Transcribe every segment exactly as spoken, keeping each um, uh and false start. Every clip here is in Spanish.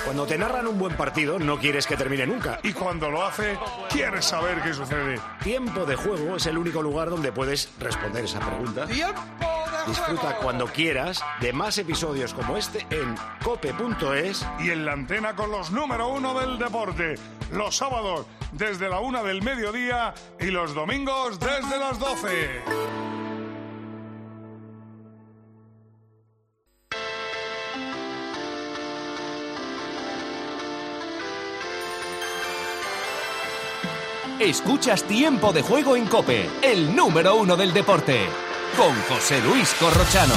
Cuando te narran un buen partido, no quieres que termine nunca. Y cuando lo hace, quieres saber qué sucede. Tiempo de Juego es el único lugar donde puedes responder esa pregunta. ¡Tiempo de Disfruta juego! cuando quieras de más episodios como este en cope punto es. Y en la antena con los número uno del deporte. Los sábados desde la una del mediodía y los domingos desde las doce. Escuchas Tiempo de Juego en COPE, el número uno del deporte, con José Luis Corrochano.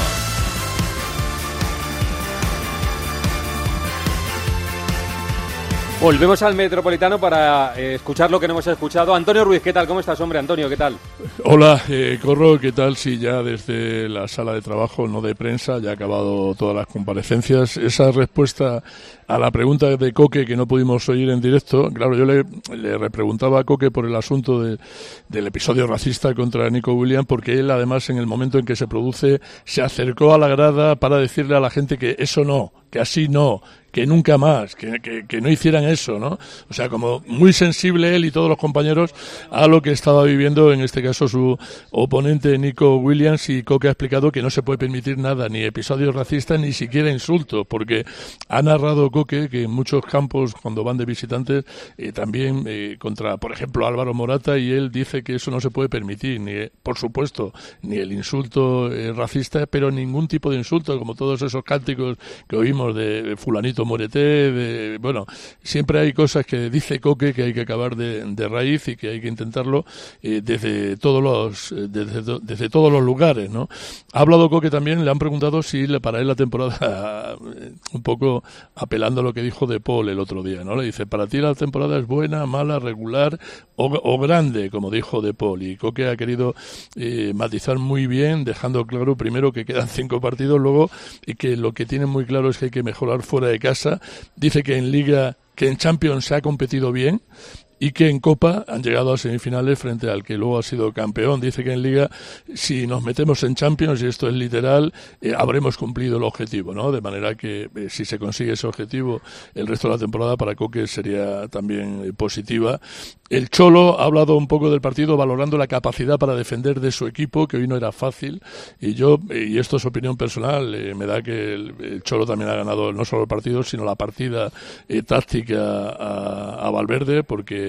Volvemos al Metropolitano para eh, escuchar lo que no hemos escuchado. Antonio Ruiz, ¿qué tal? ¿Cómo estás, hombre? Antonio, ¿qué tal? Hola, eh, Corro, ¿qué tal? Sí, ya desde la sala de trabajo, no de prensa, ya ha acabado todas las comparecencias. Esa respuesta a la pregunta de Coque que no pudimos oír en directo, claro, yo le, le repreguntaba a Coque por el asunto de, del episodio racista contra Nico Williams, porque él, además, en el momento en que se produce, se acercó a la grada para decirle a la gente que eso no, que así no, que nunca más, que, que, que no hicieran eso, ¿no? O sea, como muy sensible él y todos los compañeros a lo que estaba viviendo, en este caso, su oponente Nico Williams, y Coque ha explicado que no se puede permitir nada, ni episodios racistas, ni siquiera insultos, porque ha narrado Coque que en muchos campos, cuando van de visitantes, eh, también eh, contra, por ejemplo, Álvaro Morata, y él dice que eso no se puede permitir, ni, por supuesto, ni el insulto eh, racista, pero ningún tipo de insulto, como todos esos cánticos que oímos de, de fulanito Morete, de, bueno, siempre hay cosas que dice Coque que hay que acabar de, de raíz y que hay que intentarlo eh, desde todos los eh, desde, desde todos los lugares, ¿no? Ha hablado Coque también, le han preguntado si para él la temporada, un poco apelando a lo que dijo De Paul el otro día, ¿no? Le dice, para ti la temporada es buena, mala, regular o, o grande, como dijo De Paul, y Coque ha querido eh, matizar muy bien, dejando claro primero que quedan cinco partidos, luego y que lo que tienen muy claro es que hay que mejorar fuera de casa. Dice que en Liga, que en Champions se ha competido bien y que en Copa han llegado a semifinales frente al que luego ha sido campeón. Dice que en Liga, si nos metemos en Champions, y esto es literal, eh, habremos cumplido el objetivo, ¿no? De manera que eh, si se consigue ese objetivo, el resto de la temporada para Coque sería también eh, positiva. El Cholo ha hablado un poco del partido, valorando la capacidad para defender de su equipo, que hoy no era fácil, y yo, y esto es opinión personal, eh, me da que el, el Cholo también ha ganado no solo el partido, sino la partida eh, táctica a, a Valverde, porque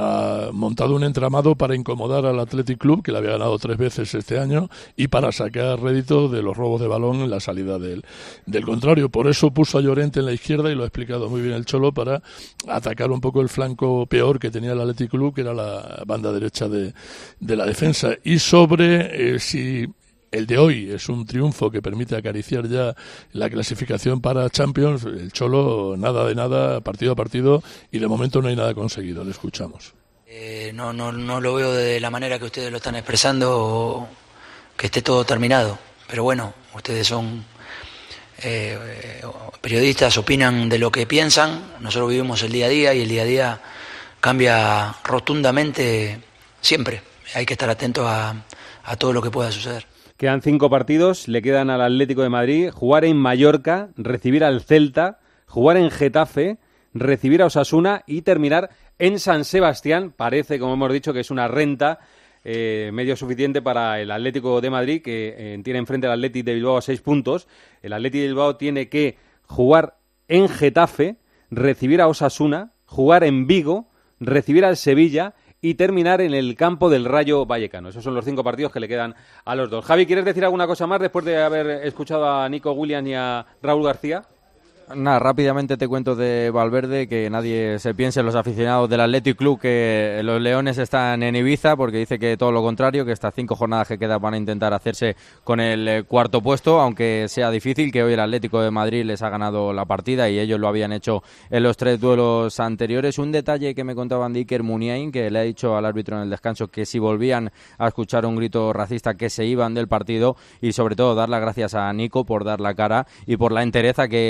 ha montado un entramado para incomodar al Athletic Club, que le había ganado tres veces este año, y para sacar rédito de los robos de balón en la salida del, del contrario. Por eso puso a Llorente en la izquierda, y lo ha explicado muy bien el Cholo, para atacar un poco el flanco peor que tenía el Athletic Club, que era la banda derecha de, de la defensa. Y sobre eh, si el de hoy es un triunfo que permite acariciar ya la clasificación para Champions, el Cholo nada de nada, partido a partido, y de momento no hay nada conseguido. Le escuchamos. Eh, no, no, no lo veo de la manera que ustedes lo están expresando, que esté todo terminado. Pero bueno, ustedes son eh, periodistas, opinan de lo que piensan. Nosotros vivimos el día a día y el día a día cambia rotundamente siempre. Hay que estar atentos a, a todo lo que pueda suceder. Quedan cinco partidos, le quedan al Atlético de Madrid, jugar en Mallorca, recibir al Celta, jugar en Getafe, recibir a Osasuna y terminar en San Sebastián. Parece, como hemos dicho, que es una renta eh, medio suficiente para el Atlético de Madrid, que eh, tiene enfrente al Athletic de Bilbao a seis puntos. El Athletic de Bilbao tiene que jugar en Getafe, recibir a Osasuna, jugar en Vigo, recibir al Sevilla y terminar en el campo del Rayo Vallecano. Esos son los cinco partidos que le quedan a los dos. Javi, ¿quieres decir alguna cosa más después de haber escuchado a Nico Williams y a Raúl García? Nada, rápidamente te cuento de Valverde, que nadie se piense, los aficionados del Athletic Club, que los Leones están en Ibiza, porque dice que todo lo contrario, que estas cinco jornadas que quedan van a intentar hacerse con el cuarto puesto, aunque sea difícil, que hoy el Atlético de Madrid les ha ganado la partida y ellos lo habían hecho en los tres duelos anteriores. Un detalle que me contaban de Iker Muniain, que le ha dicho al árbitro en el descanso que si volvían a escuchar un grito racista que se iban del partido, y sobre todo dar las gracias a Nico por dar la cara y por la entereza que ha mostrado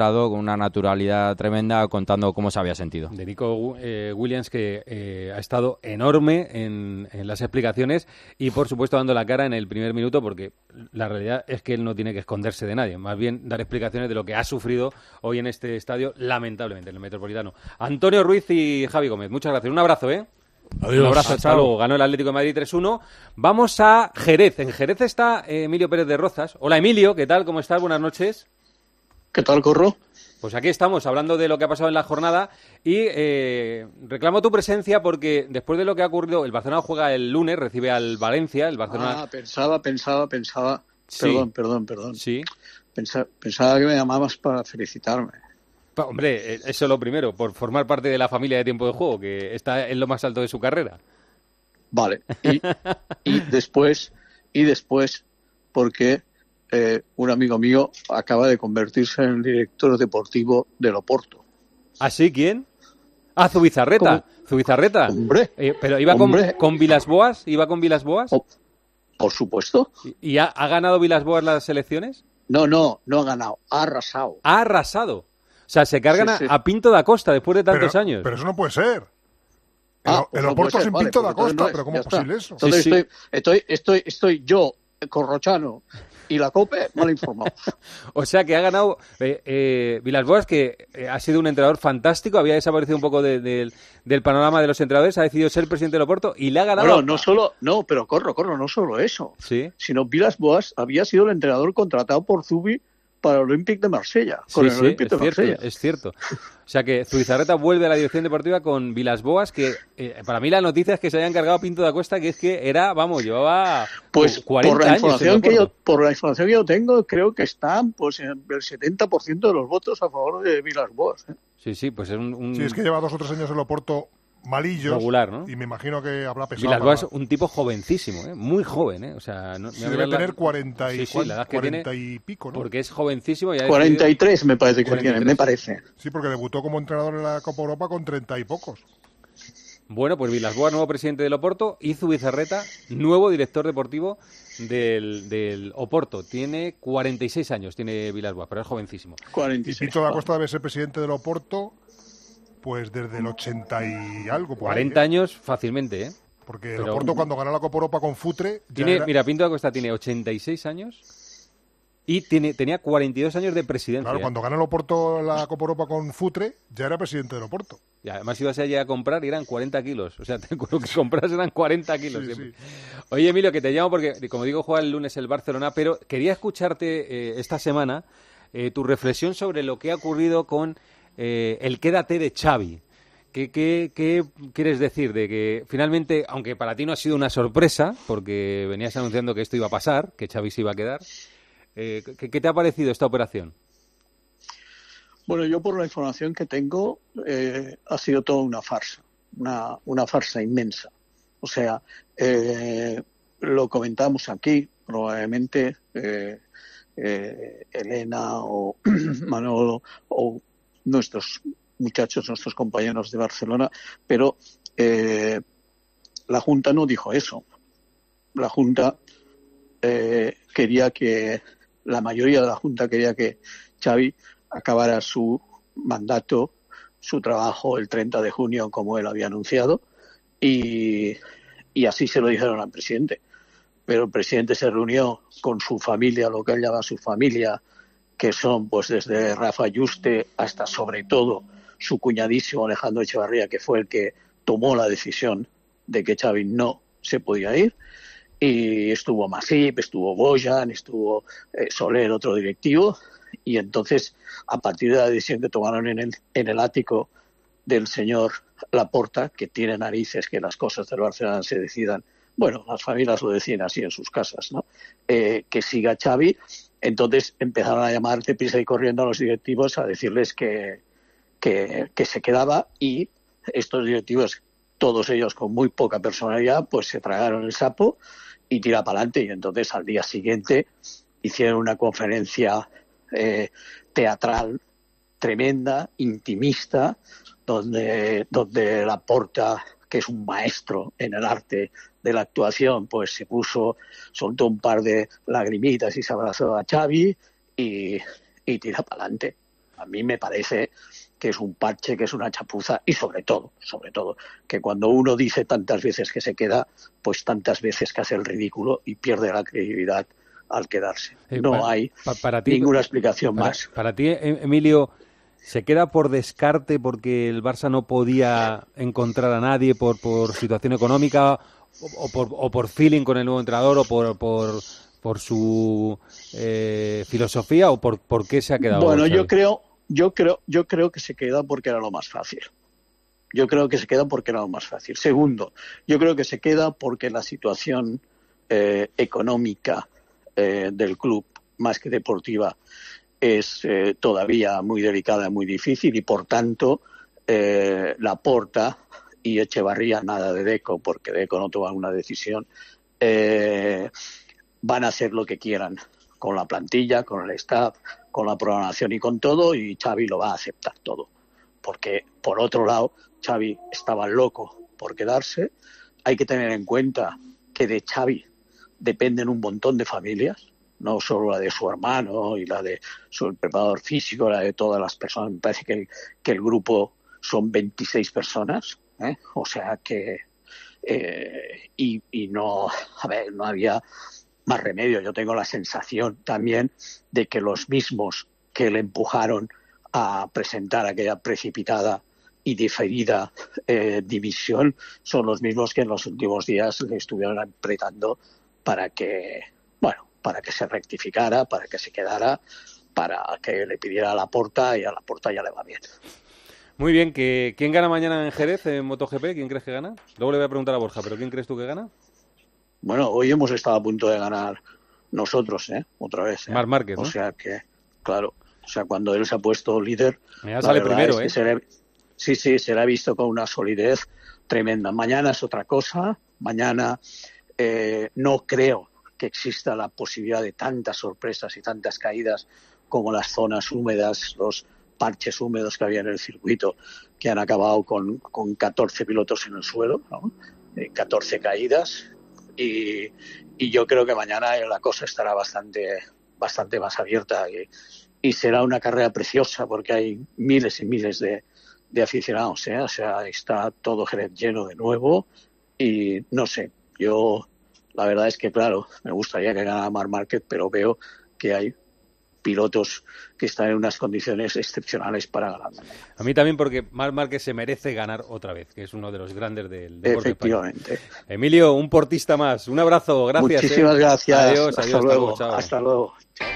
demostrado con una naturalidad tremenda, contando cómo se había sentido. De Nico eh, Williams, que eh, ha estado enorme en, en las explicaciones y, por supuesto, dando la cara en el primer minuto, porque la realidad es que él no tiene que esconderse de nadie, más bien dar explicaciones de lo que ha sufrido hoy en este estadio, lamentablemente, en el Metropolitano. Antonio Ruiz y Javi Gómez, muchas gracias. Un abrazo, ¿eh? Adiós. Un abrazo, hasta luego. Ganó el Atlético de Madrid tres uno. Vamos a Jerez. En Jerez está eh, Emilio Pérez de Rozas. Hola, Emilio, ¿qué tal? ¿Cómo estás? Buenas noches. ¿Qué tal, Corro? Pues aquí estamos, hablando de lo que ha pasado en la jornada y eh, reclamo tu presencia porque después de lo que ha ocurrido, el Barcelona juega el lunes, recibe al Valencia, el Barcelona... Ah, pensaba, pensaba, pensaba... Sí. Perdón, perdón, perdón. Sí. Pensa, pensaba que me llamabas para felicitarme. Hombre, eso es lo primero, por formar parte de la familia de Tiempo de Juego, que está en lo más alto de su carrera. Vale, y, y después, y después, porque eh, un amigo mío acaba de convertirse en el director deportivo del Oporto. ¿Ah, sí? ¿Quién? Ah, Zubizarreta. ¿Cómo? Zubizarreta. Hombre. Eh, ¿Pero iba hombre. con, con Vilas Boas? ¿Iba con Vilas Boas? Oh, por supuesto. ¿Y, y ha, ha ganado Vilas Boas las elecciones? No, no, no ha ganado, ha arrasado. Ha arrasado. O sea, se cargan Sí, sí. a, a Pinto da Costa después de tantos pero, años. Pero eso no puede ser. El, Ah, pues el no Oporto puede sin ser, Pinto vale, da pues Costa, entonces no es, pero ¿cómo ya es posible está. eso? Entonces Sí, sí. estoy, estoy, estoy, estoy yo, Corrochano, y la COPE mal informado. O sea, que ha ganado eh, eh, Vilas Boas, que eh, ha sido un entrenador fantástico, había desaparecido un poco de, de, del panorama de los entrenadores, ha decidido ser presidente del Oporto y le ha ganado... Bueno, no solo, no, pero corro, corro, no solo eso, Sí. sino Vilas Boas había sido el entrenador contratado por Zubi para el Olympique de Marsella, con Sí, el sí, Olympique es de cierto, Marsella. es cierto. O sea que Zubizarreta vuelve a la dirección deportiva con Vilas Boas, que eh, para mí la noticia es que se hayan cargado a Pinto da Costa, que es que era, vamos, llevaba Pues cuarenta por la años en información el que yo, Oporto. por la información que yo tengo, creo que están pues en el setenta por ciento de los votos a favor de Vilas Boas. ¿eh? Sí, sí, pues es un... un... Sí, es que lleva dos o tres años el Oporto malillos. Regular, ¿no? Y me imagino que habrá pesado. Vilas Boas, para- un tipo jovencísimo, ¿eh? Muy joven, ¿eh? O sea, no, Sí, me voy a debe ver la- tener cuarenta y, Sí, sí, la edad que cuarenta tiene, y pico, ¿no? porque es jovencísimo. Y ha cuarenta y tres me parece que cuarenta y tiene, tres. me parece. Sí, porque debutó como entrenador en la Copa Europa con treinta y pocos. Bueno, pues Vilas Boas, nuevo presidente del Oporto, y Zubizarreta, nuevo director deportivo del, del Oporto. Tiene cuarenta y seis años, tiene Vilas Boas, pero es jovencísimo. cuarenta y Y seis. Pinto da Costa debe ser presidente del Oporto pues desde el ochenta y algo. Por cuarenta ahí, ¿eh? años fácilmente, ¿eh? Porque el pero- Oporto cuando ganó la Copa Europa con Futre... ya Tiene, era- Mira, Pinto da Costa tiene ochenta y seis años y tiene, tenía cuarenta y dos años de presidencia. Claro, cuando ganó el Oporto la Copa Europa con Futre, ya era presidente del Oporto. Y además ibas allá a comprar y eran cuarenta kilos. O sea, te- lo que compras eran cuarenta kilos Sí, siempre. sí. Oye, Emilio, que te llamo porque, como digo, juega el lunes el Barcelona, pero quería escucharte eh, esta semana eh, tu reflexión sobre lo que ha ocurrido con eh, el quédate de Xavi. ¿Qué, qué, ¿Qué quieres decir de que finalmente, aunque para ti no ha sido una sorpresa, porque venías anunciando que esto iba a pasar, que Xavi se iba a quedar, eh, ¿qué, ¿qué te ha parecido esta operación? Bueno, yo por la información que tengo, eh, ha sido toda una farsa, una, una farsa inmensa. O sea, eh, lo comentamos aquí, probablemente eh, eh, Elena o Manolo o nuestros muchachos, nuestros compañeros de Barcelona, pero eh, la Junta no dijo eso. La Junta eh, quería que, la mayoría de la Junta quería que Xavi acabara su mandato, su trabajo el treinta de junio, como él había anunciado, y, y así se lo dijeron al presidente. Pero el presidente se reunió con su familia, lo que él llama su familia, que son pues desde Rafa Yuste hasta sobre todo su cuñadísimo Alejandro Echevarría, que fue el que tomó la decisión de que Xavi no se podía ir, y estuvo Masip, estuvo Bojan, estuvo eh, Soler, otro directivo, y entonces a partir de la decisión que tomaron en el, en el ático del señor Laporta, que tiene narices que las cosas del Barcelona se decidan, bueno, las familias lo deciden así en sus casas, ¿no? Eh, que siga Xavi, entonces empezaron a llamar deprisa y corriendo a los directivos a decirles que Que, que se quedaba, y estos directivos, todos ellos con muy poca personalidad, pues se tragaron el sapo y tira para adelante. Y entonces al día siguiente hicieron una conferencia eh, teatral tremenda, intimista, donde, donde Laporta, que es un maestro en el arte de la actuación, pues se puso, soltó un par de lagrimitas y se abrazó a Xavi y, y tira para adelante. A mí me parece que es un parche, que es una chapuza y sobre todo, sobre todo, que cuando uno dice tantas veces que se queda, pues tantas veces que hace el ridículo y pierde la credibilidad al quedarse. Eh, no para, hay para, para ti, ninguna explicación para, más. Para ti, Emilio, ¿se queda por descarte porque el Barça no podía encontrar a nadie por, por situación económica o, o, por, o por feeling con el nuevo entrenador o por... por por su eh, filosofía o por, por qué se ha quedado? Bueno, Xavi? yo creo, yo creo, yo creo que se queda porque era lo más fácil. Yo creo que se queda porque era lo más fácil. Segundo, yo creo que se queda porque la situación eh, económica eh, del club, más que deportiva, es eh, todavía muy delicada y muy difícil y por tanto eh, Laporta y Echevarría, nada de Deco, porque Deco no toma una decisión, eh, van a hacer lo que quieran con la plantilla, con el staff, con la programación y con todo, y Xavi lo va a aceptar todo. Porque, por otro lado, Xavi estaba loco por quedarse. Hay que tener en cuenta que de Xavi dependen un montón de familias, no solo la de su hermano y la de su preparador físico, la de todas las personas. Me parece que el, que el grupo son veintiséis personas, ¿eh? O sea que... Eh, y, y no, a ver, no había... más remedio. Yo tengo la sensación también de que los mismos que le empujaron a presentar aquella precipitada y diferida eh, dimisión son los mismos que en los últimos días le estuvieron apretando para que, bueno, para que se rectificara, para que se quedara, para que le pidiera a Laporta, y a Laporta ya le va bien. Muy bien, que ¿quién gana mañana en Jerez en MotoGP? ¿Quién crees que gana? Luego le voy a preguntar a Borja, pero ¿quién crees tú que gana? Bueno, hoy hemos estado a punto de ganar nosotros, ¿eh? Otra vez. ¿eh? Marc Márquez, ¿no? O sea que, claro, o sea, cuando él se ha puesto líder... Ya sale primero, ¿eh? Se le, sí, sí, se le ha visto con una solidez tremenda. Mañana es otra cosa. Mañana eh, no creo que exista la posibilidad de tantas sorpresas y tantas caídas como las zonas húmedas, los parches húmedos que había en el circuito, que han acabado con, con catorce pilotos en el suelo, ¿no? Eh, catorce caídas. Y, y yo creo que mañana la cosa estará bastante bastante más abierta y, y será una carrera preciosa porque hay miles y miles de, de aficionados, ¿eh? O sea, está todo Jerez lleno de nuevo y no sé, yo la verdad es que claro, me gustaría que ganara Marc Márquez, pero veo que hay pilotos que están en unas condiciones excepcionales para ganar. A mí también, porque Marc Márquez se merece ganar otra vez, que es uno de los grandes del deporte. Efectivamente. Español. Emilio, un portista más. Un abrazo, gracias. Muchísimas ¿eh? gracias. Adiós, hasta, adiós, luego. hasta luego. Hasta luego. Chao.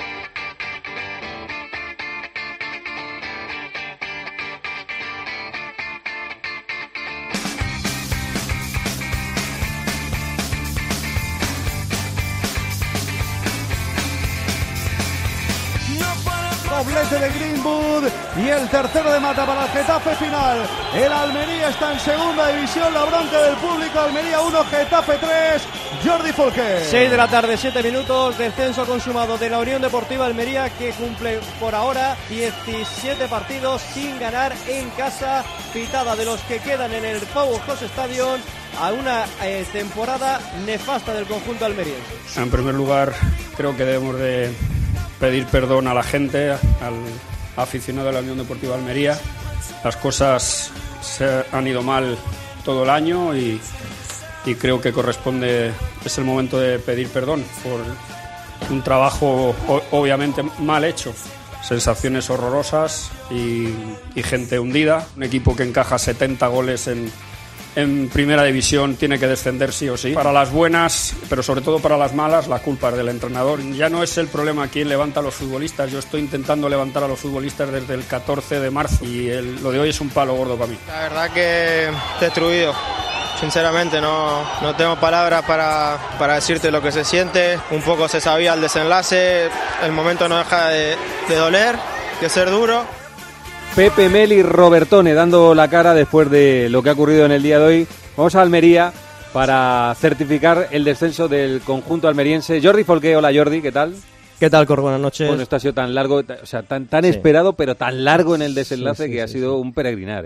Doblete de Greenwood y el tercero de Mata para el Getafe final. El Almería está en segunda división, la bronca del público. Almería uno, Getafe tres. Jordi Folqué. seis de la tarde, siete minutos, descenso consumado de la Unión Deportiva Almería, que cumple por ahora diecisiete partidos sin ganar en casa, pitada de los que quedan en el Powerhouse Stadium, a una eh, temporada nefasta del conjunto almeriense. En primer lugar, creo que debemos de pedir perdón a la gente, al aficionado de la Unión Deportiva Almería. Las cosas se han ido mal todo el año y, y creo que corresponde, es el momento de pedir perdón por un trabajo obviamente mal hecho. Sensaciones horrorosas y, y gente hundida. Un equipo que encaja setenta goles en en primera división tiene que descender sí o sí. Para las buenas, pero sobre todo para las malas, la culpa es del entrenador. Ya no es el problema quién levanta a los futbolistas. Yo estoy intentando levantar a los futbolistas desde el catorce de marzo y el, lo de hoy es un palo gordo para mí. La verdad que destruido. Sinceramente no, no tengo palabras para, para decirte lo que se siente. Un poco se sabía el desenlace, el momento no deja de, de doler, de ser duro. Pepe Mel y Robertone dando la cara después de lo que ha ocurrido en el día de hoy. Vamos a Almería para certificar el descenso del conjunto almeriense. Jordi Folqué, hola Jordi, ¿qué tal? ¿Qué tal, Cor? Buenas noches. Bueno, esto ha sido tan largo, o sea, tan, tan sí. esperado, pero tan largo en el desenlace sí, sí, que sí, ha sido sí. un peregrinar, ¿eh?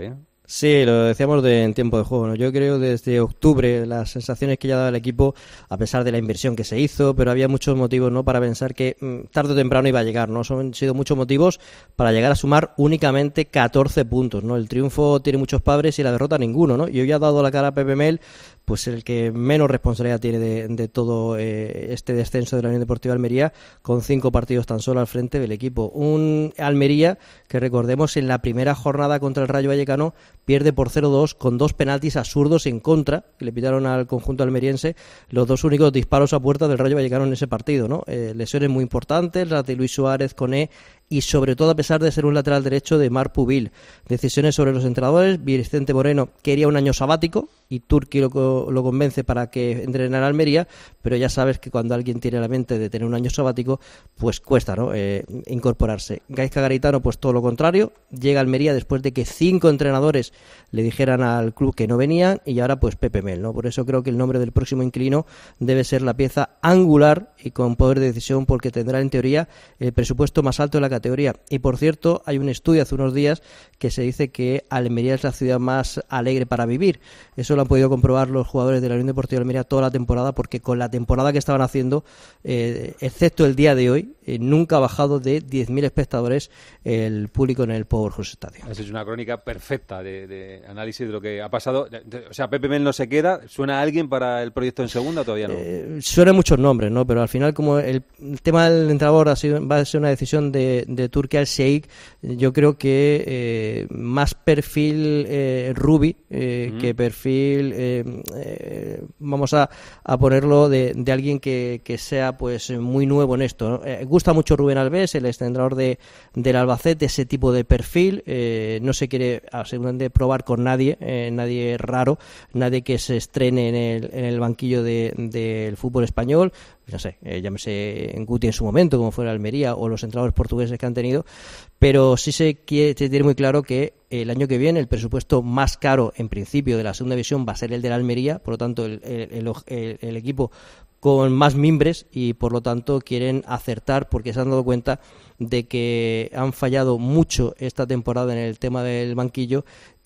Sí, lo decíamos de, en tiempo de juego, ¿no? Yo creo desde octubre las sensaciones que ya daba el equipo, a pesar de la inversión que se hizo, pero había muchos motivos, ¿no?, para pensar que mmm, tarde o temprano iba a llegar, ¿no? Son sido muchos motivos para llegar a sumar únicamente catorce puntos, ¿no? El triunfo tiene muchos padres y la derrota ninguno, ¿no? Y hoy ha dado la cara a Pepe Mel, pues el que menos responsabilidad tiene de, de todo eh, este descenso de la Unión Deportiva Almería, con cinco partidos tan solo al frente del equipo. Un Almería que, recordemos, en la primera jornada contra el Rayo Vallecano pierde por cero dos con dos penaltis absurdos en contra, que le pitaron al conjunto almeriense, los dos únicos disparos a puerta del Rayo Vallecano en ese partido, ¿no? Eh, lesiones muy importantes, las de Luis Suárez, Koné, y sobre todo a pesar de ser un lateral derecho de Marc Pubil. Decisiones sobre los entrenadores. Vicente Moreno quería un año sabático y Turki lo, lo convence para que entrenara a Almería, pero ya sabes que cuando alguien tiene la mente de tener un año sabático, pues cuesta, ¿no?, eh, incorporarse. Gaizka Garitano, pues todo lo contrario, llega a Almería después de que cinco entrenadores le dijeran al club que no venían, y ahora pues Pepe Mel, ¿no? Por eso creo que el nombre del próximo inquilino debe ser la pieza angular y con poder de decisión, porque tendrá en teoría el presupuesto más alto de la categoría. Y por cierto, hay un estudio hace unos días que se dice que Almería es la ciudad más alegre para vivir. Eso lo han podido comprobar los jugadores de la Unión Deportiva Almería toda la temporada, porque con la temporada que estaban haciendo, eh, excepto el día de hoy, eh, nunca ha bajado de diez mil espectadores el público en el Powerhouse Stadium. Esa es una crónica perfecta de, de análisis de lo que ha pasado. O sea, Pepe Mel no se queda. ¿Suena a alguien para el proyecto en segunda o todavía no? Eh, suenan muchos nombres, ¿no? Pero al final, como el, el tema del entrenador ha sido, va a ser una decisión de, de Turki Al-Sheikh, yo creo que eh, más perfil eh, Rubi eh, mm. que perfil, eh, eh, vamos a, a ponerlo, de, de alguien que, que sea pues muy nuevo en esto, ¿no? Eh, gusta mucho Rubén Alves, el entrenador de, del Albacete, ese tipo de perfil. Eh, no se quiere seguramente probar con nadie, eh, nadie raro, nadie que se estrene en el, en el banquillo de, del fútbol español. No sé, eh, llámese Guti en su momento, como fue el Almería, o los entrenadores portugueses que han tenido, pero sí se, quiere, se tiene muy claro que el año que viene el presupuesto más caro, en principio, de la segunda división va a ser el de la Almería, por lo tanto el, el, el, el equipo con más mimbres, y por lo tanto quieren acertar, porque se han dado cuenta de que han fallado mucho esta temporada en el tema del banquillo,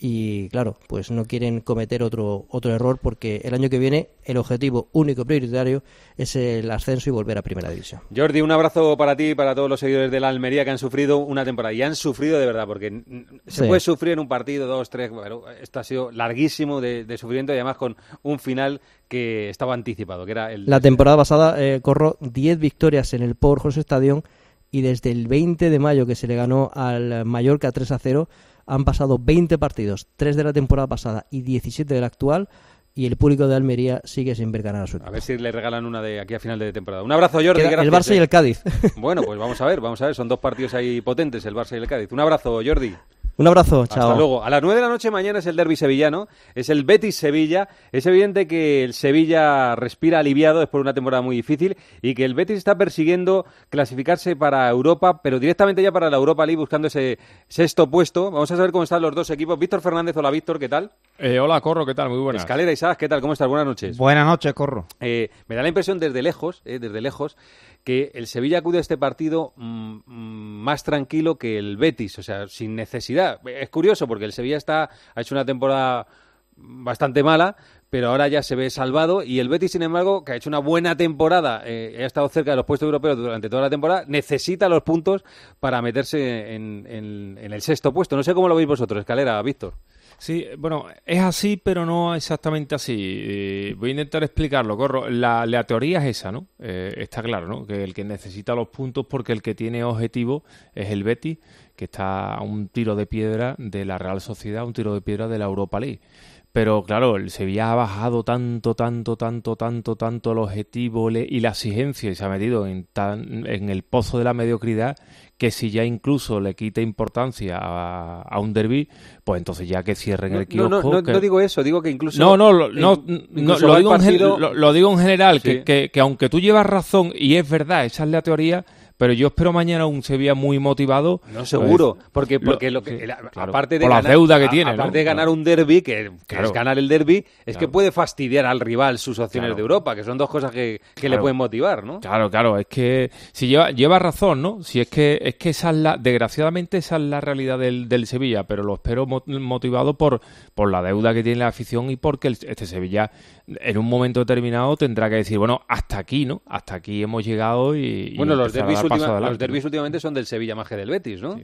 y claro, pues no quieren cometer otro otro error, porque el año que viene el objetivo único prioritario es el ascenso y volver a Primera División. Jordi, un abrazo para ti y para todos los seguidores de la Almería que han sufrido una temporada, y han sufrido de verdad, porque se sí. puede sufrir en un partido, dos, tres, bueno, esto ha sido larguísimo de, de sufrimiento, y además con un final que estaba anticipado, que era el... La temporada pasada, eh, corro diez victorias en el Powerhouse Stadium, y desde el veinte de mayo, que se le ganó al Mallorca tres a cero, han pasado veinte partidos, tres de la temporada pasada y diecisiete de la actual, y el público de Almería sigue sin ver ganar a su equipo. A ver si le regalan una de aquí a final de temporada. Un abrazo, Jordi. Queda el Barça y el Cádiz. Bueno, pues vamos a ver, vamos a ver, son dos partidos ahí potentes, el Barça y el Cádiz. Un abrazo, Jordi. Un abrazo, chao. Hasta luego. A las nueve de la noche mañana es el derbi sevillano, es el Betis-Sevilla. Es evidente que el Sevilla respira aliviado después de una temporada muy difícil, y que el Betis está persiguiendo clasificarse para Europa, pero directamente ya para la Europa League, buscando ese sexto puesto. Vamos a saber cómo están los dos equipos. Víctor Fernández, hola Víctor, ¿qué tal? Eh, hola Corro, ¿qué tal? Muy buenas. Escalera Isaac, ¿qué tal? ¿Cómo estás? Buenas noches. Buenas noches, Corro. Eh, me da la impresión desde lejos, eh, desde lejos, que el Sevilla acude a este partido mmm, más tranquilo que el Betis, o sea, sin necesidad. Es curioso porque el Sevilla está ha hecho una temporada bastante mala, pero ahora ya se ve salvado, y el Betis, sin embargo, que ha hecho una buena temporada, eh, ha estado cerca de los puestos europeos durante toda la temporada, necesita los puntos para meterse en, en, en el sexto puesto. No sé cómo lo veis vosotros, Escalera, Víctor. Sí, bueno, es así, pero no exactamente así. Eh, voy a intentar explicarlo, Corro. La, la teoría es esa, ¿no? Eh, está claro, ¿no? Que el que necesita los puntos, porque el que tiene objetivo es el Betis, que está a un tiro de piedra de la Real Sociedad, un tiro de piedra de la Europa League. Pero claro, el Sevilla ha bajado tanto, tanto, tanto, tanto, tanto el objetivo y la exigencia, y se ha metido en, tan, en el pozo de la mediocridad, que si ya incluso le quita importancia a, a un derbi, pues entonces ya que cierren no, el kiosco. No, no, no, que... no digo eso, digo que incluso... No, no, lo, no, no lo, digo partido... en, lo, lo digo en general, sí. que, que, que aunque tú llevas razón, y es verdad, esa es la teoría, pero yo espero mañana un Sevilla muy motivado. No, seguro, pues, porque, porque lo, lo que, sí, la, claro, aparte de por ganar, la deuda que tiene, aparte ¿no? de ganar un derbi, que, que claro. es ganar el derbi, es claro. que puede fastidiar al rival sus opciones claro. de Europa, que son dos cosas que, que claro. le pueden motivar, ¿no? Claro, claro, es que si lleva, lleva razón, ¿no? Si es que es que esa es la, desgraciadamente esa es la realidad del, del Sevilla, pero lo espero motivado por, por la deuda que tiene la afición y porque el, este Sevilla en un momento determinado tendrá que decir, bueno, hasta aquí, ¿no? Hasta aquí hemos llegado y... Bueno, y los derbis, última, los derbis ¿no? últimamente son del Sevilla más que del Betis, ¿no? Sí.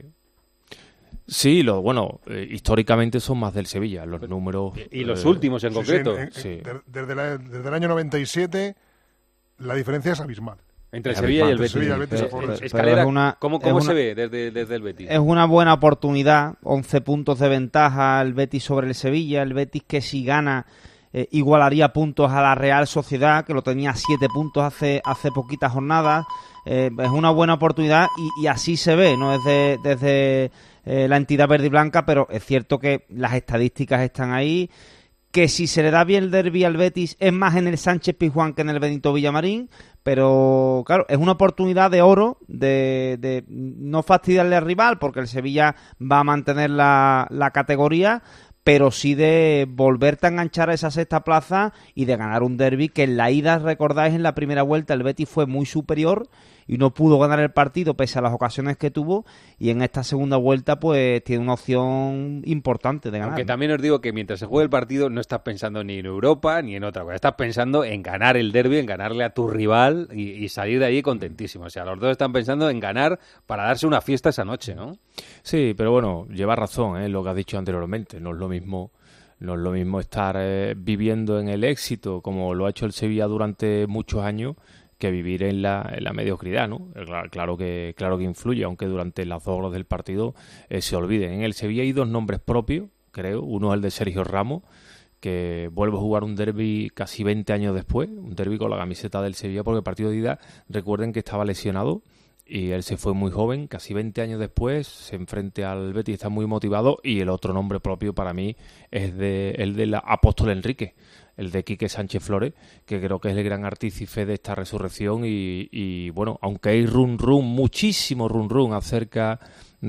Sí, lo, bueno, eh, históricamente son más del Sevilla, los números... Y, y los eh, últimos en sí, concreto. Sí, en, en, sí. Desde, la, desde el año noventa y siete la diferencia es abismal. Entre el Sevilla y el Betis. Sevilla y el Betis pero, pero, Escalera, es una, ¿cómo, cómo es se una, ve desde, desde el Betis? Es una buena oportunidad, once puntos de ventaja el Betis sobre el Sevilla, el Betis que si gana eh, igualaría puntos a la Real Sociedad, que lo tenía siete puntos hace, hace poquitas jornadas. Eh, es una buena oportunidad y, y así se ve, ¿no? Desde, desde eh, la entidad verde y blanca, pero es cierto que las estadísticas están ahí, que si se le da bien el derbi al Betis es más en el Sánchez Pizjuán que en el Benito Villamarín, pero claro, es una oportunidad de oro de, de no fastidiarle al rival, porque el Sevilla va a mantener la, la categoría, pero sí de volverte a enganchar a esa sexta plaza y de ganar un derbi que en la ida, recordáis, en la primera vuelta el Betis fue muy superior y no pudo ganar el partido pese a las ocasiones que tuvo, y en esta segunda vuelta pues tiene una opción importante de ganar. Aunque también os digo que mientras se juegue el partido no estás pensando ni en Europa ni en otra cosa, estás pensando en ganar el derbi, en ganarle a tu rival y, y salir de ahí contentísimo. O sea, los dos están pensando en ganar para darse una fiesta esa noche, ¿no? Sí, pero bueno, lleva razón, ¿eh? Lo que has dicho anteriormente, no es lo mismo... No es lo mismo estar eh, viviendo en el éxito como lo ha hecho el Sevilla durante muchos años que vivir en la, en la mediocridad, ¿no? Claro, claro que claro que influye, aunque durante las dos horas del partido eh, se olviden. En el Sevilla hay dos nombres propios, creo. Uno es el de Sergio Ramos, que vuelve a jugar un derbi casi veinte años después, un derbi con la camiseta del Sevilla, porque el partido de ida, recuerden que estaba lesionado y él se fue muy joven, casi veinte años después, se enfrenta al Betis, está muy motivado, y el otro nombre propio para mí es de, el del Apóstol Enrique, el de Quique Sánchez Flores, que creo que es el gran artífice de esta resurrección y, y bueno, aunque hay run run, muchísimo run run acerca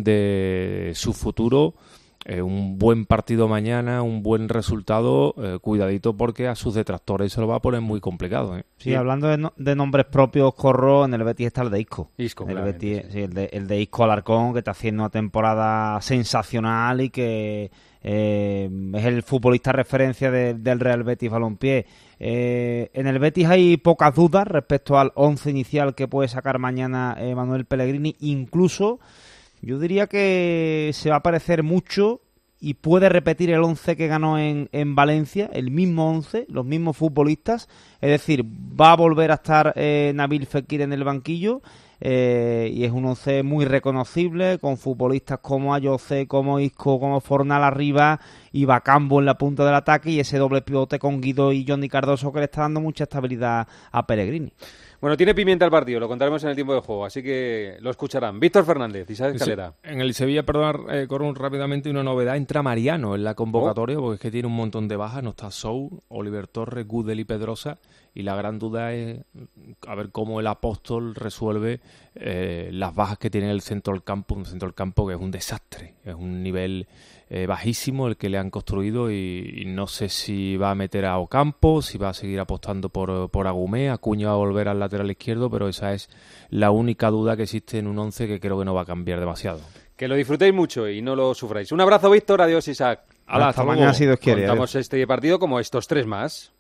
de su futuro, eh, un buen partido mañana, un buen resultado, eh, cuidadito porque a sus detractores se lo va a poner muy complicado, ¿eh? Sí, hablando de, no, de nombres propios, Corro, en el Betis está el de Isco. Isco, el, claro, Betis, sí. Sí, el, de, el de Isco Alarcón, que está haciendo una temporada sensacional y que eh, es el futbolista referencia de, del Real Betis Balompié. Eh, en el Betis hay pocas dudas respecto al once inicial que puede sacar mañana eh, Manuel Pellegrini. Incluso yo diría que se va a parecer mucho y puede repetir el once que ganó en, en Valencia, el mismo once, los mismos futbolistas. Es decir, va a volver a estar eh, Nabil Fekir en el banquillo. Eh, y es un once muy reconocible, con futbolistas como Ayoce, como Isco, como Fornal arriba y Bacambo en la punta del ataque, y ese doble pivote con Guido y Johnny Cardoso que le está dando mucha estabilidad a Pellegrini. Bueno, tiene pimienta el partido, lo contaremos en el tiempo de juego, así que lo escucharán. Víctor Fernández, Isabel Escalera. Sí, en el Sevilla, perdón, eh, Corón, rápidamente una novedad, entra Mariano en la convocatoria, oh. porque es que tiene un montón de bajas, no está Sou, Oliver Torres, Gudel y Pedrosa, y la gran duda es a ver cómo el Apóstol resuelve eh, las bajas que tiene el centro del campo, un centro del campo que es un desastre, es un nivel eh, bajísimo el que le han construido, y, y no sé si va a meter a Ocampo, si va a seguir apostando por, por Agumé, Acuña va a volver al lateral izquierdo, pero esa es la única duda que existe en un once que creo que no va a cambiar demasiado. Que lo disfrutéis mucho y no lo sufráis. Un abrazo, Víctor, adiós, Isaac. Hasta, hasta mañana, si Dios quiere. Contamos adiós. Este partido como estos tres más.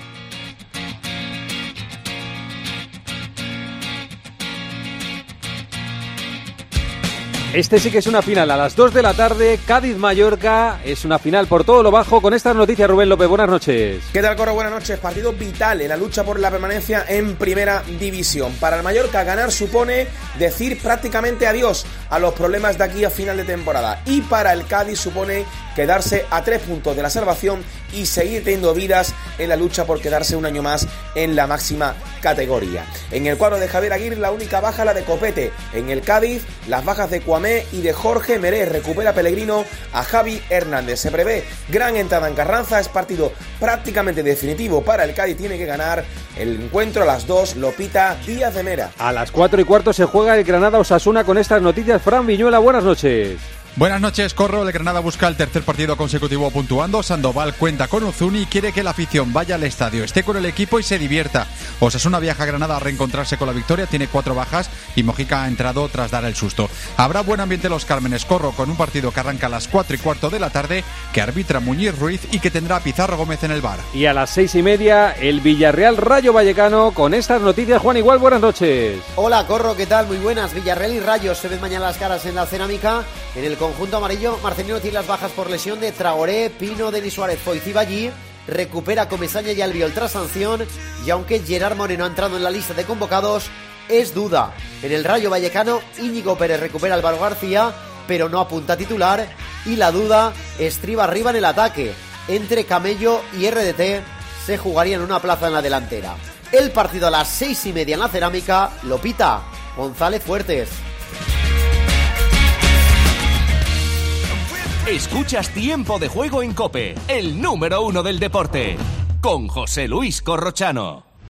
Este sí que es una final a las dos de la tarde, Cádiz-Mallorca, es una final por todo lo bajo. Con estas noticias, Rubén López, buenas noches. ¿Qué tal, Coro? Buenas noches. Partido vital en la lucha por la permanencia en Primera División. Para el Mallorca, ganar supone decir prácticamente adiós a los problemas de aquí a final de temporada. Y para el Cádiz supone quedarse a tres puntos de la salvación y seguir teniendo vidas en la lucha por quedarse un año más en la máxima categoría. En el cuadro de Javier Aguirre, la única baja la de Copete. En el Cádiz, las bajas de Cuamé Guamé y de Jorge Meré. Recupera Pellegrino a Javi Hernández. Se prevé gran entrada en Carranza, es partido prácticamente definitivo para el Cádiz, tiene que ganar el encuentro a las dos, lo pita Díaz de Mera. A las cuatro y cuarto se juega el Granada Osasuna. Con estas noticias, Fran Viñuela, buenas noches. Buenas noches, Corro. El Granada busca el tercer partido consecutivo puntuando. Sandoval cuenta con Uzuni y quiere que la afición vaya al estadio, esté con el equipo y se divierta. Osasuna viaja a Granada a reencontrarse con la victoria, tiene cuatro bajas y Mojica ha entrado tras dar el susto. Habrá buen ambiente en Los Cármenes, Corro, con un partido que arranca a las cuatro y cuarto de la tarde, que arbitra Muñiz Ruiz y que tendrá a Pizarro Gómez en el bar. Y a las seis y media, el Villarreal Rayo Vallecano. Con estas noticias, Juan Igual, buenas noches. Hola, Corro, ¿qué tal? Muy buenas. Villarreal y Rayo se ven mañana las caras en la cerámica. En el conjunto amarillo, Marcelino tiene las bajas por lesión de Traoré, Pino, Denis Suárez, Foyt y Ballí. Recupera Comesaña y Albiol tras sanción. Y aunque Gerard Moreno ha entrado en la lista de convocados, es duda. En el Rayo Vallecano, Íñigo Pérez recupera a Álvaro García, pero no apunta a titular. Y la duda estriba arriba en el ataque. Entre Camello y R D T se jugarían una plaza en la delantera. El partido a las seis y media en la cerámica lo pita González Fuertes. Escuchas Tiempo de Juego en COPE, el número uno del deporte, con José Luis Corrochano.